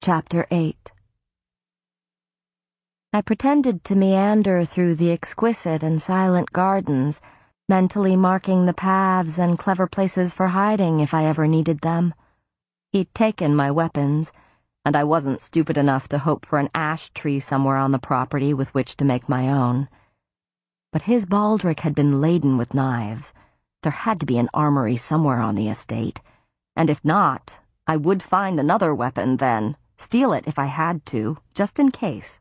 Chapter 8. I pretended to meander through the exquisite and silent gardens, mentally marking the paths and clever places for hiding if I ever needed them. He'd taken my weapons, and I wasn't stupid enough to hope for an ash tree somewhere on the property with which to make my own. But his baldric had been laden with knives. There had to be an armory somewhere on the estate, and if not, I would find another weapon then, steal it if I had to, just in case.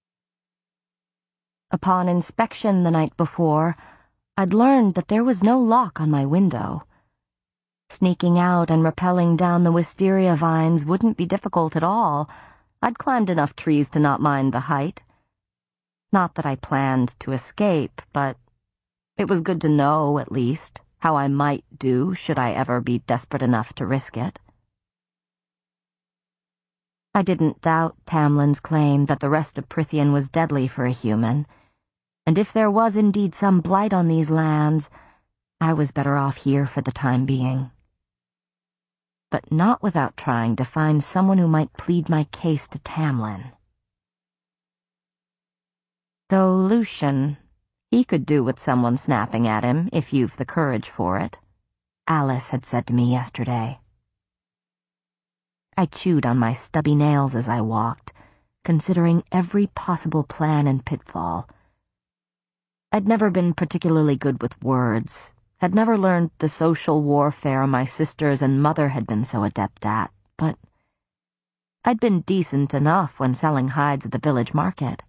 Upon inspection the night before, I'd learned that there was no lock on my window. Sneaking out and rappelling down the wisteria vines wouldn't be difficult at all. I'd climbed enough trees to not mind the height. Not that I planned to escape, but it was good to know, at least, how I might do should I ever be desperate enough to risk it. I didn't doubt Tamlin's claim that the rest of Prythian was deadly for a human, and if there was indeed some blight on these lands, I was better off here for the time being. But not without trying to find someone who might plead my case to Tamlin. Though Lucian, he could do with someone snapping at him if you've the courage for it, Alice had said to me yesterday. I chewed on my stubby nails as I walked, considering every possible plan and pitfall. I'd never been particularly good with words, had never learned the social warfare my sisters and mother had been so adept at, but I'd been decent enough when selling hides at the village market.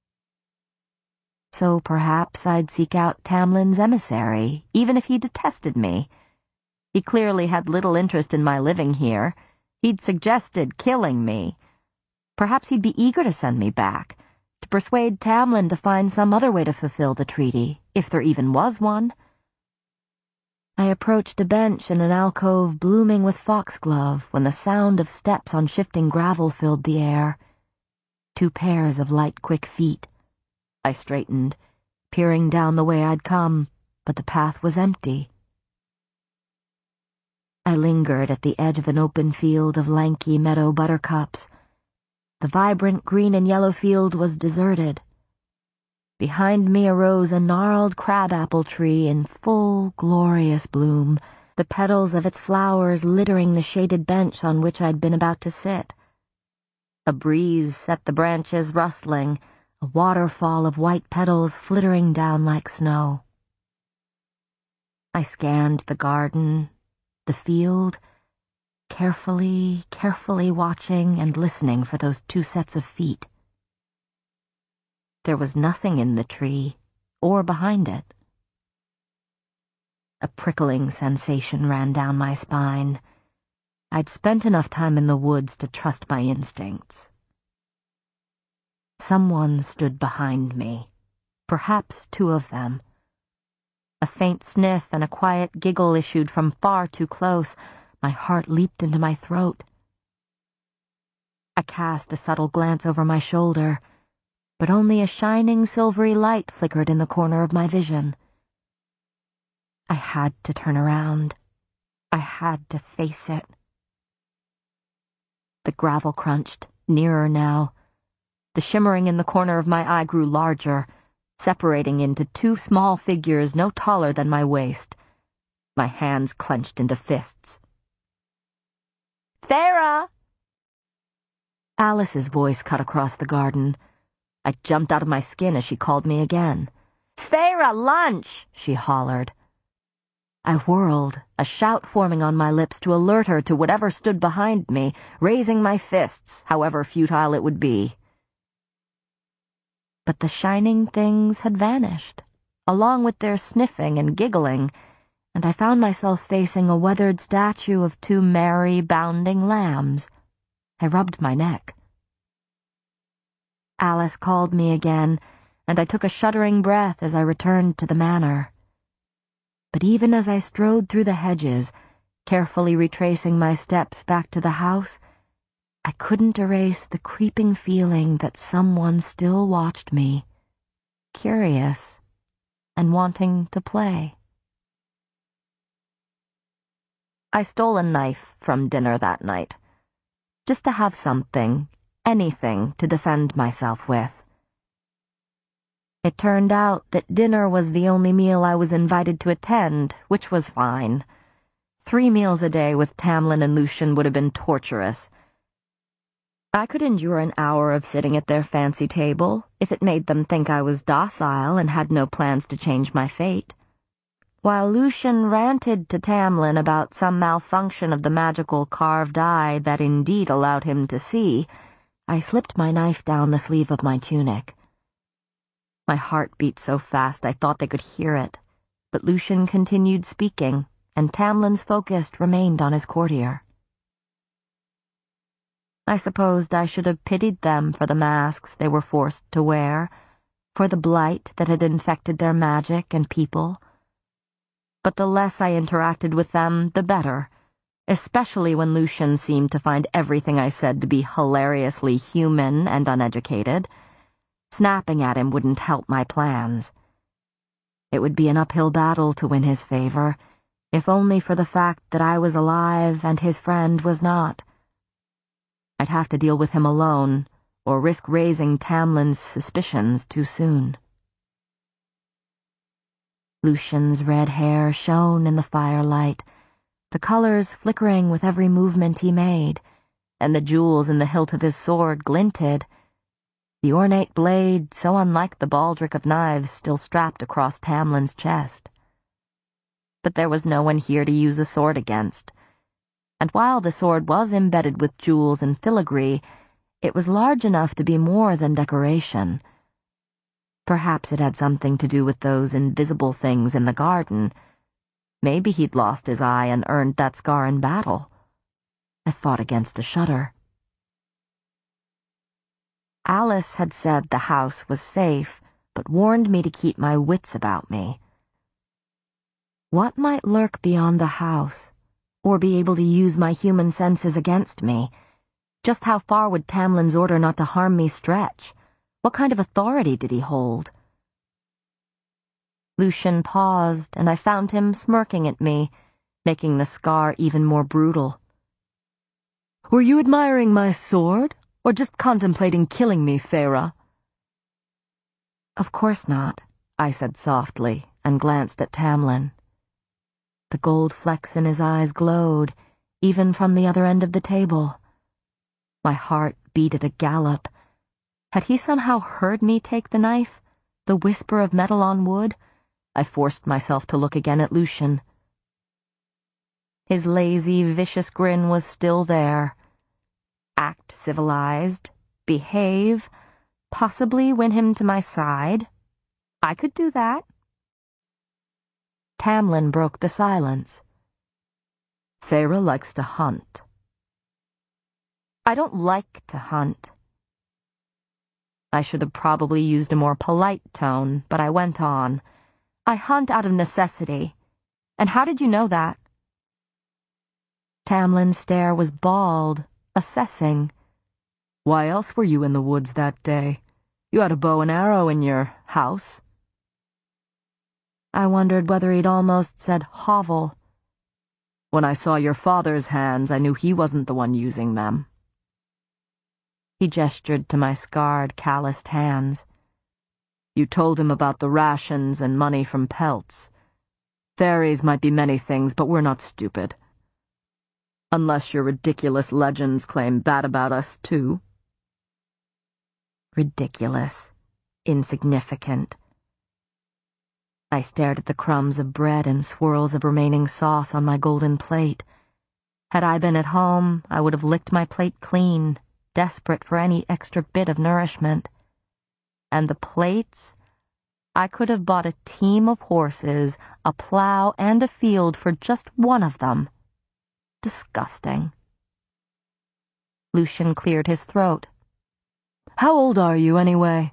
So perhaps I'd seek out Tamlin's emissary, even if he detested me. He clearly had little interest in my living here. He'd suggested killing me. Perhaps he'd be eager to send me back, to persuade Tamlin to find some other way to fulfill the treaty, if there even was one. I approached a bench in an alcove blooming with foxglove when the sound of steps on shifting gravel filled the air. 2 pairs of light, quick feet. I straightened, peering down the way I'd come, but the path was empty. I lingered at the edge of an open field of lanky meadow buttercups. The vibrant green and yellow field was deserted. Behind me arose a gnarled crabapple tree in full, glorious bloom, the petals of its flowers littering the shaded bench on which I'd been about to sit. A breeze set the branches rustling, a waterfall of white petals flittering down like snow. I scanned the garden, the field, carefully watching and listening for those 2 sets of feet. There was nothing in the tree, or behind it. A prickling sensation ran down my spine. I'd spent enough time in the woods to trust my instincts. Someone stood behind me, perhaps 2 of them. A faint sniff and a quiet giggle issued from far too close. My heart leaped into my throat. I cast a subtle glance over my shoulder, but only a shining silvery light flickered in the corner of my vision. I had to turn around. I had to face it. The gravel crunched, nearer now. The shimmering in the corner of my eye grew larger, separating into 2 small figures no taller than my waist. My hands clenched into fists. "Feyre!" Alice's voice cut across the garden. I jumped out of my skin as she called me again. "Feyre, lunch!" she hollered. I whirled, a shout forming on my lips to alert her to whatever stood behind me, raising my fists, however futile it would be. But the shining things had vanished, along with their sniffing and giggling, and I found myself facing a weathered statue of 2 merry, bounding lambs. I rubbed my neck. Alice called me again, and I took a shuddering breath as I returned to the manor. But even as I strode through the hedges, carefully retracing my steps back to the house, I couldn't erase the creeping feeling that someone still watched me, curious and wanting to play. I stole a knife from dinner that night. just to have something, anything to defend myself with. It turned out that dinner was the only meal I was invited to attend, which was fine. 3 meals a day with Tamlin and Lucien would have been torturous. I could endure an hour of sitting at their fancy table if it made them think I was docile and had no plans to change my fate. While Lucien ranted to Tamlin about some malfunction of the magical carved eye that indeed allowed him to see, I slipped my knife down the sleeve of my tunic. My heart beat so fast I thought they could hear it, but Lucien continued speaking, and Tamlin's focus remained on his courtier. I supposed I should have pitied them for the masks they were forced to wear, for the blight that had infected their magic and people. But the less I interacted with them, the better, especially when Lucien seemed to find everything I said to be hilariously human and uneducated. Snapping at him wouldn't help my plans. It would be an uphill battle to win his favor, if only for the fact that I was alive and his friend was not. I'd have to deal with him alone, or risk raising Tamlin's suspicions too soon. Lucien's red hair shone in the firelight, the colors flickering with every movement he made, and the jewels in the hilt of his sword glinted, the ornate blade so unlike the baldric of knives still strapped across Tamlin's chest. But there was no one here to use a sword against, and while the sword was embedded with jewels and filigree, it was large enough to be more than decoration. Perhaps it had something to do with those invisible things in the garden. Maybe he'd lost his eye and earned that scar in battle. I fought against a shudder. Alice had said the house was safe, but warned me to keep my wits about me. What might lurk beyond the house, or be able to use my human senses against me? Just how far would Tamlin's order not to harm me stretch? What kind of authority did he hold? Lucien paused, and I found him smirking at me, making the scar even more brutal. "Were you admiring my sword, or just contemplating killing me, Feyre?" "Of course not," I said softly, and glanced at Tamlin. The gold flecks in his eyes glowed, even from the other end of the table. My heart beat at a gallop. Had he somehow heard me take the knife? The whisper of metal on wood? I forced myself to look again at Lucien. His lazy, vicious grin was still there. Act civilized, behave, possibly win him to my side. I could do that. Tamlin broke the silence. "Feyre likes to hunt." "I don't like to hunt." I should have probably used a more polite tone, but I went on. "I hunt out of necessity. And how did you know that?" Tamlin's stare was bald, assessing. "Why else were you in the woods that day? You had a bow and arrow in your house." I wondered whether he'd almost said hovel. "When I saw your father's hands, I knew he wasn't the one using them." He gestured to my scarred, calloused hands. "You told him about the rations and money from pelts. Fairies might be many things, but we're not stupid. Unless your ridiculous legends claim that about us, too." Ridiculous. Insignificant. I stared at the crumbs of bread and swirls of remaining sauce on my golden plate. Had I been at home, I would have licked my plate clean, desperate for any extra bit of nourishment. And the plates? I could have bought a team of horses, a plow, and a field for just one of them. Disgusting. Lucien cleared his throat. "How old are you, anyway?"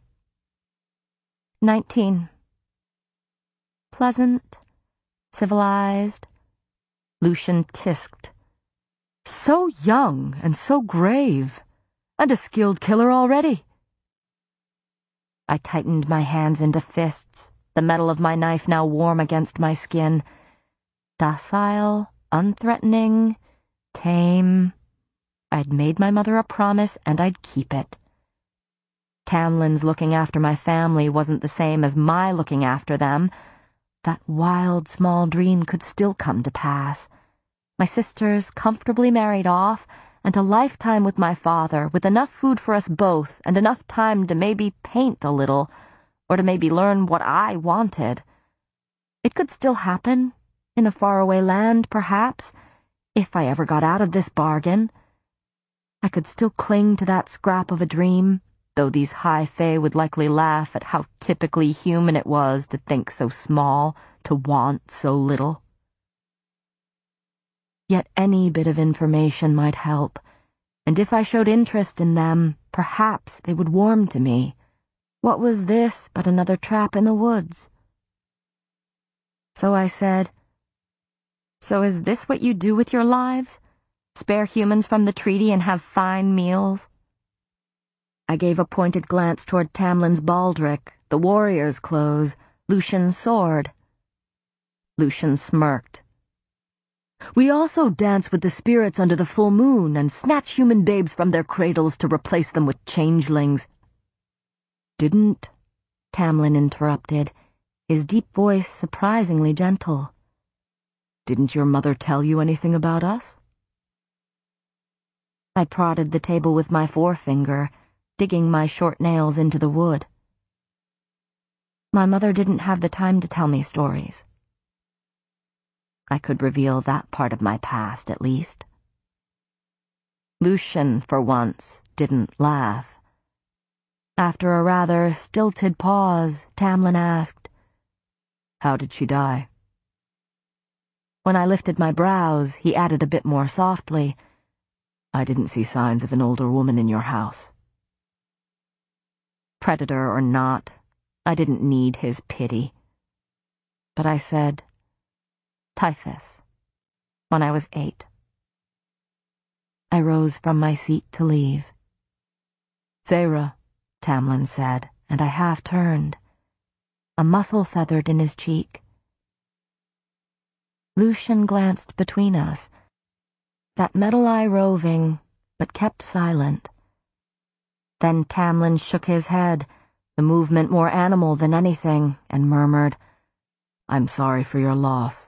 19. Pleasant, civilized. Lucien tisked. "So young and so grave, and a skilled killer already." I tightened my hands into fists, the metal of my knife now warm against my skin. Docile, unthreatening, tame. I'd made my mother a promise, and I'd keep it. Tamlin's looking after my family wasn't the same as my looking after them. That wild, small dream could still come to pass. My sisters comfortably married off, and a lifetime with my father, with enough food for us both, and enough time to maybe paint a little, or to maybe learn what I wanted. It could still happen, in a faraway land, perhaps, if I ever got out of this bargain. I could still cling to that scrap of a dream, though these high fae would likely laugh at how typically human it was to think so small, to want so little. Yet any bit of information might help, and if I showed interest in them, perhaps they would warm to me. What was this but another trap in the woods? So I said, "So is this what you do with your lives? Spare humans from the treaty and have fine meals?" I gave a pointed glance toward Tamlin's baldric, the warrior's clothes, Lucian's sword. Lucian smirked. "We also dance with the spirits under the full moon and snatch human babes from their cradles to replace them with changelings." "Didn't," Tamlin interrupted, his deep voice surprisingly gentle. "Didn't your mother tell you anything about us?" I prodded the table with my forefinger, digging my short nails into the wood. My mother didn't have the time to tell me stories. I could reveal that part of my past, at least. Lucian, for once, didn't laugh. After a rather stilted pause, Tamlin asked, "How did she die?" When I lifted my brows, he added a bit more softly, "I didn't see signs of an older woman in your house." Predator or not, I didn't need his pity. But I said, "Typhus, when I was 8. I rose from my seat to leave. "Feyre," Tamlin said, and I half turned. A muscle feathered in his cheek. Lucian glanced between us, that metal eye roving, but kept silent. Then Tamlin shook his head, the movement more animal than anything, and murmured, "I'm sorry for your loss."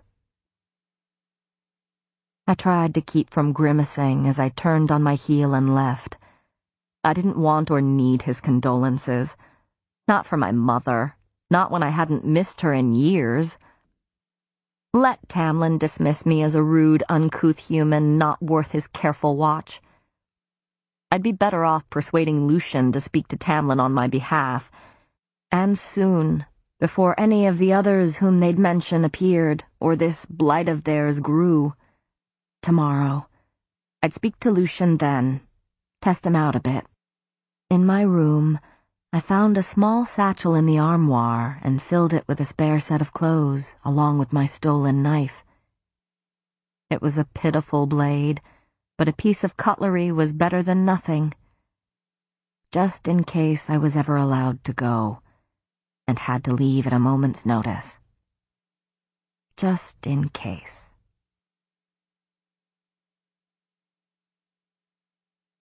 I tried to keep from grimacing as I turned on my heel and left. I didn't want or need his condolences. Not for my mother, not when I hadn't missed her in years. Let Tamlin dismiss me as a rude, uncouth human not worth his careful watch. I'd be better off persuading Lucian to speak to Tamlin on my behalf, and soon, before any of the others whom they'd mention appeared, or this blight of theirs grew. Tomorrow. I'd speak to Lucian then, test him out a bit. In my room, I found a small satchel in the armoire and filled it with a spare set of clothes, along with my stolen knife. It was a pitiful blade, but a piece of cutlery was better than nothing. Just in case I was ever allowed to go, and had to leave at a moment's notice. Just in case.